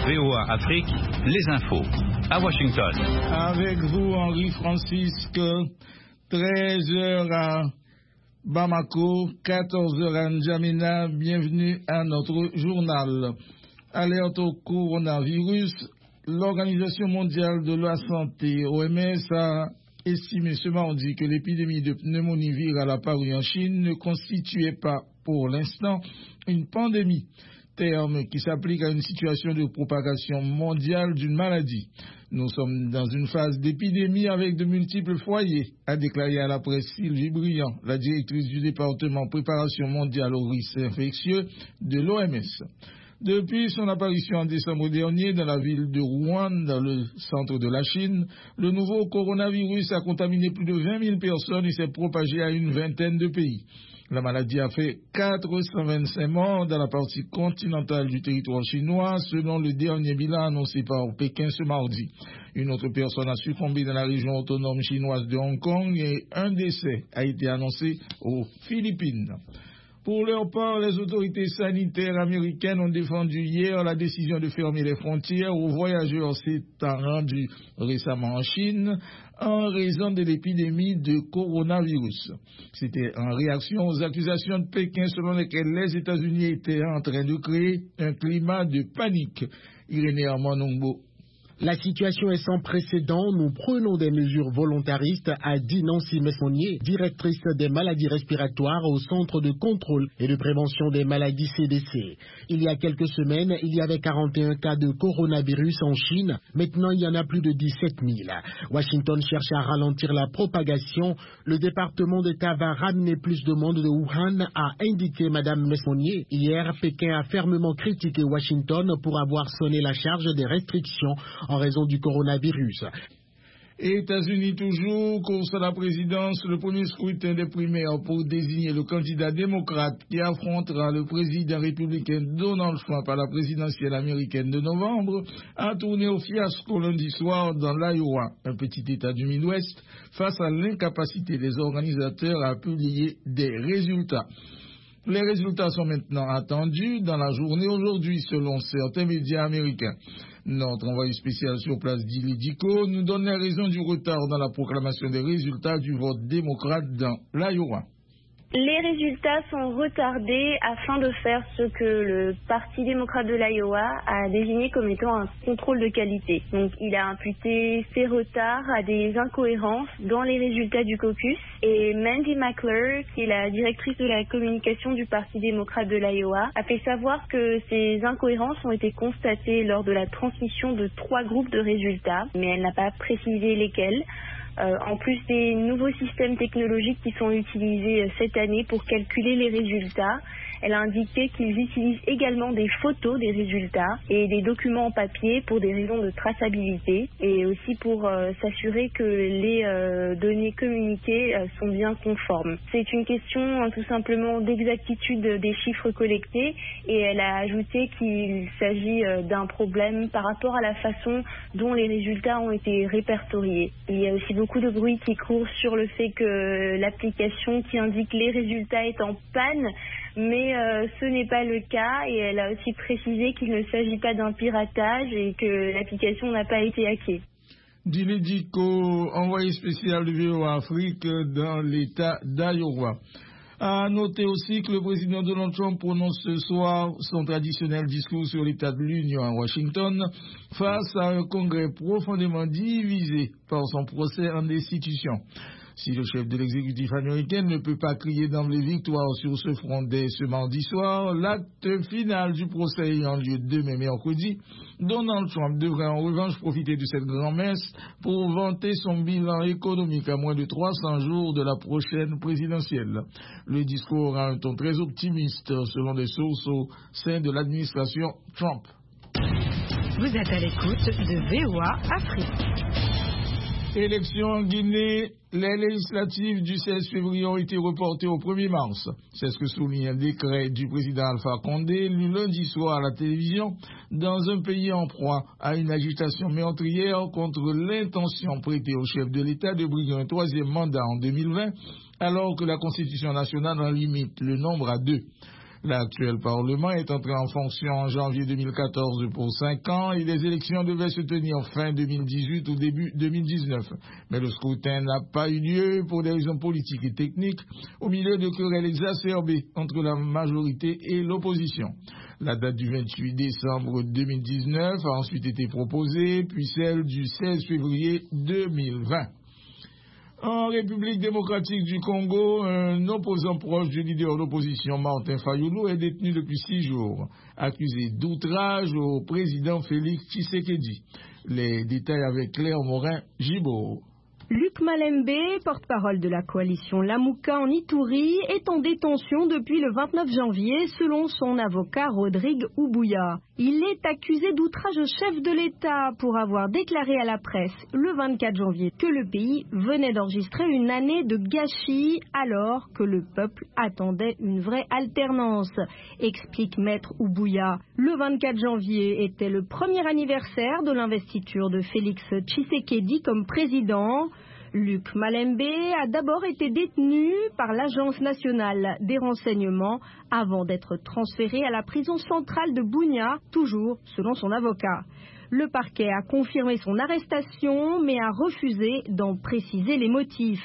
VOA Afrique, les infos. À Washington. Avec vous, Henri Francisque, 13h à Bamako, 14h à N'Djamena. Bienvenue à notre journal. Alerte au coronavirus. L'Organisation mondiale de la santé, OMS, a estimé ce mardi que l'épidémie de pneumonie virale apparue en Chine ne constituait pas, pour l'instant, une pandémie, terme qui s'applique à une situation de propagation mondiale d'une maladie. Nous sommes dans une phase d'épidémie avec de multiples foyers, a déclaré à la presse Sylvie Briand, la directrice du département préparation mondiale aux risques infectieux de l'OMS. Depuis son apparition en décembre dernier dans la ville de Wuhan, dans le centre de la Chine, le nouveau coronavirus a contaminé plus de 20 000 personnes et s'est propagé à une vingtaine de pays. La maladie a fait 425 morts dans la partie continentale du territoire chinois, selon le dernier bilan annoncé par Pékin ce mardi. Une autre personne a succombé dans la région autonome chinoise de Hong Kong et un décès a été annoncé aux Philippines. Pour leur part, les autorités sanitaires américaines ont défendu hier la décision de fermer les frontières aux voyageurs s'étant rendus récemment en Chine en raison de l'épidémie de coronavirus. C'était en réaction aux accusations de Pékin selon lesquelles les États-Unis étaient en train de créer un climat de panique. Irénée Armand-Nongbo. La situation est sans précédent. Nous prenons des mesures volontaristes, a dit Nancy Messonnier, directrice des maladies respiratoires au Centre de contrôle et de prévention des maladies CDC. Il y a quelques semaines, il y avait 41 cas de coronavirus en Chine. Maintenant, il y en a plus de 17 000. Washington cherche à ralentir la propagation. Le département d'État va ramener plus de monde de Wuhan, a indiqué Madame Messonnier. Hier, Pékin a fermement critiqué Washington pour avoir sonné la charge des restrictions en raison du coronavirus. États-Unis toujours, course à la présidence, le premier scrutin des primaires pour désigner le candidat démocrate qui affrontera le président républicain Donald Trump à la présidentielle américaine de novembre a tourné au fiasco lundi soir dans l'Iowa, un petit état du Midwest, face à l'incapacité des organisateurs à publier des résultats. Les résultats sont maintenant attendus dans la journée aujourd'hui selon certains médias américains. Notre envoyé spécial sur place Dili Diko nous donne les raisons du retard dans la proclamation des résultats du vote démocrate dans l'Iowa. Les résultats sont retardés afin de faire ce que le Parti démocrate de l'Iowa a désigné comme étant un contrôle de qualité. Donc il a imputé ces retards à des incohérences dans les résultats du caucus. Et Mandy McClure, qui est la directrice de la communication du Parti démocrate de l'Iowa, a fait savoir que ces incohérences ont été constatées lors de la transmission de 3 groupes de résultats, mais elle n'a pas précisé lesquels. En plus des nouveaux systèmes technologiques qui sont utilisés cette année pour calculer les résultats, elle a indiqué qu'ils utilisent également des photos des résultats et des documents en papier pour des raisons de traçabilité et aussi pour s'assurer que les données communiquées sont bien conformes. C'est une question tout simplement d'exactitude des chiffres collectés et elle a ajouté qu'il s'agit d'un problème par rapport à la façon dont les résultats ont été répertoriés. Il y a aussi beaucoup de bruit qui court sur le fait que l'application qui indique les résultats est en panne, mais ce n'est pas le cas et elle a aussi précisé qu'il ne s'agit pas d'un piratage et que l'application n'a pas été hackée. Dili Diko, envoyé spécial de VOA Afrique dans l'État d'Iowa. À noter aussi que le président Donald Trump prononce ce soir son traditionnel discours sur l'état de l'Union à Washington face à un congrès profondément divisé par son procès en destitution. Si le chef de l'exécutif américain ne peut pas crier d'emblée victoire sur ce front dès ce mardi soir, l'acte final du procès ayant lieu demain mercredi, Donald Trump devrait en revanche profiter de cette grand-messe pour vanter son bilan économique à moins de 300 jours de la prochaine présidentielle. Le discours aura un ton très optimiste selon des sources au sein de l'administration Trump. Vous êtes à l'écoute de VOA Afrique. Élections en Guinée, les législatives du 16 février ont été reportées au 1er mars. C'est ce que souligne un décret du président Alpha Condé lu lundi soir à la télévision dans un pays en proie à une agitation meurtrière contre l'intention prêtée au chef de l'État de briguer un 3e mandat en 2020 alors que la Constitution nationale en limite le nombre à 2. L'actuel Parlement est entré en fonction en janvier 2014 pour 5 ans et les élections devaient se tenir fin 2018 ou début 2019. Mais le scrutin n'a pas eu lieu pour des raisons politiques et techniques au milieu de querelles exacerbées entre la majorité et l'opposition. La date du 28 décembre 2019 a ensuite été proposée, puis celle du 16 février 2020. En République démocratique du Congo, un opposant proche du leader de l'opposition Martin Fayulu est détenu depuis 6 jours, accusé d'outrage au président Félix Tshisekedi. Les détails avec Claire Morin-Gibault. Luc Malembe, porte-parole de la coalition Lamuka en Ituri, est en détention depuis le 29 janvier selon son avocat Rodrigue Ubouya. Il est accusé d'outrage au chef de l'État pour avoir déclaré à la presse le 24 janvier que le pays venait d'enregistrer une année de gâchis alors que le peuple attendait une vraie alternance, explique maître Ubouya. Le 24 janvier était le premier anniversaire de l'investiture de Félix Tshisekedi comme président. Luc Malembe a d'abord été détenu par l'Agence nationale des renseignements avant d'être transféré à la prison centrale de Bunia, toujours selon son avocat. Le parquet a confirmé son arrestation mais a refusé d'en préciser les motifs.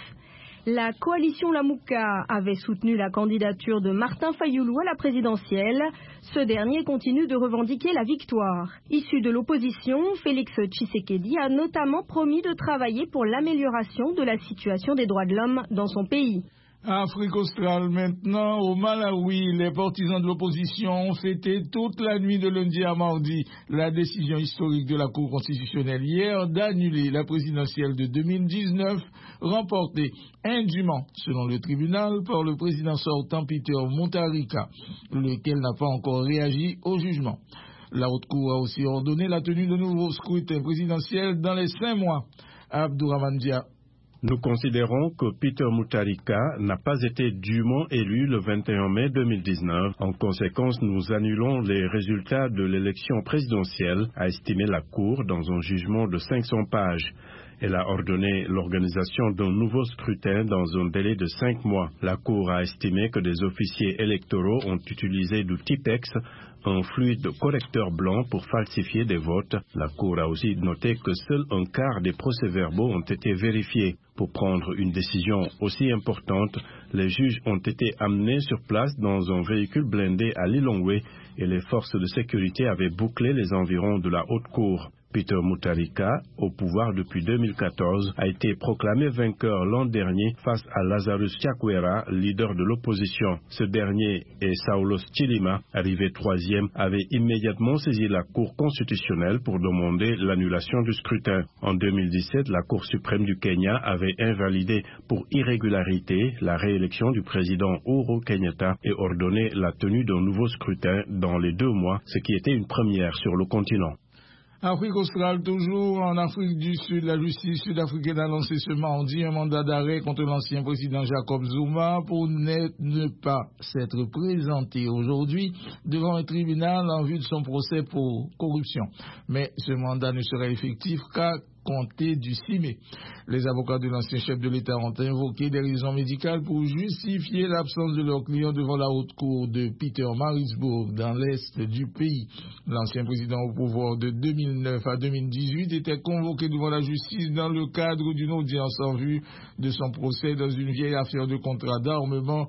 La coalition Lamuka avait soutenu la candidature de Martin Fayulu à la présidentielle. Ce dernier continue de revendiquer la victoire. Issu de l'opposition, Félix Tshisekedi a notamment promis de travailler pour l'amélioration de la situation des droits de l'homme dans son pays. Afrique australe maintenant, au Malawi, les partisans de l'opposition ont fêté toute la nuit de lundi à mardi la décision historique de la Cour constitutionnelle hier d'annuler la présidentielle de 2019, remportée indûment, selon le tribunal, par le président sortant Peter Mutharika, lequel n'a pas encore réagi au jugement. La Haute Cour a aussi ordonné la tenue de nouveaux scrutins présidentiels dans les 5 mois. Abdourahmane Dia. Nous considérons que Peter Mutharika n'a pas été dûment élu le 21 mai 2019. En conséquence, nous annulons les résultats de l'élection présidentielle, a estimé la Cour dans un jugement de 500 pages. Elle a ordonné l'organisation d'un nouveau scrutin dans un délai de 5 mois. La Cour a estimé que des officiers électoraux ont utilisé du Tipex, un fluide correcteur blanc pour falsifier des votes. La Cour a aussi noté que seul un quart des procès-verbaux ont été vérifiés. Pour prendre une décision aussi importante, les juges ont été amenés sur place dans un véhicule blindé à Lilongwe et les forces de sécurité avaient bouclé les environs de la Haute Cour. Peter Mutharika, au pouvoir depuis 2014, a été proclamé vainqueur l'an dernier face à Lazarus Chakwera, leader de l'opposition. Ce dernier et Saulos Chilima, arrivé 3e, avaient immédiatement saisi la Cour constitutionnelle pour demander l'annulation du scrutin. En 2017, la Cour suprême du Kenya avait invalidé pour irrégularité la réélection du président Uhuru Kenyatta et ordonné la tenue d'un nouveau scrutin dans les 2 mois, ce qui était une première sur le continent. Afrique australe, toujours en Afrique du Sud, la justice sud-africaine a lancé ce mardi un mandat d'arrêt contre l'ancien président Jacob Zuma pour ne pas s'être présenté aujourd'hui devant un tribunal en vue de son procès pour corruption. Mais ce mandat ne sera effectif qu'à compter du 6 mai. Les avocats de l'ancien chef de l'État ont invoqué des raisons médicales pour justifier l'absence de leur client devant la haute cour de Pietermaritzburg dans l'est du pays. L'ancien président au pouvoir de 2009 à 2018 était convoqué devant la justice dans le cadre d'une audience en vue de son procès dans une vieille affaire de contrat d'armement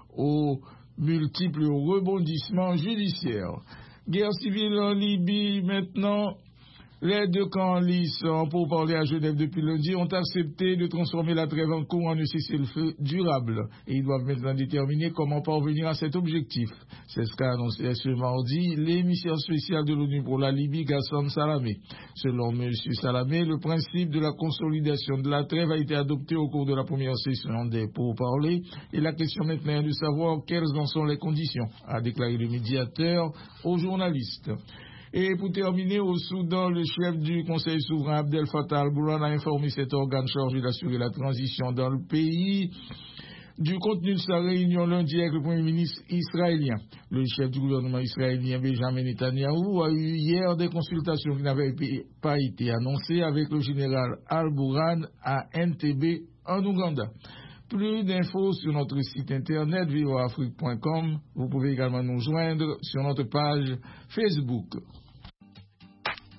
aux multiples rebondissements judiciaires. Guerre civile en Libye maintenant. Les 2 camps en lice pour parler à Genève depuis lundi ont accepté de transformer la trêve en cours en un cessez-le-feu durable. Et ils doivent maintenant déterminer comment parvenir à cet objectif. C'est ce qu'a annoncé ce mardi l'émission spéciale de l'ONU pour la Libye, Gassam Salamé. Selon M. Salamé, le principe de la consolidation de la trêve a été adopté au cours de la première session des pourparlers. Et la question maintenant est de savoir quelles en sont les conditions, a déclaré le médiateur aux journalistes. Et pour terminer, au Soudan, le chef du Conseil souverain Abdel Fattah al-Burhan a informé cet organe chargé d'assurer la transition dans le pays du contenu de sa réunion lundi avec le Premier ministre israélien. Le chef du gouvernement israélien Benjamin Netanyahou a eu hier des consultations qui n'avaient pas été annoncées avec le général al-Burhan à Entebbe en Ouganda. Plus d'infos sur notre site internet voaafrique.com. Vous pouvez également nous joindre sur notre page Facebook.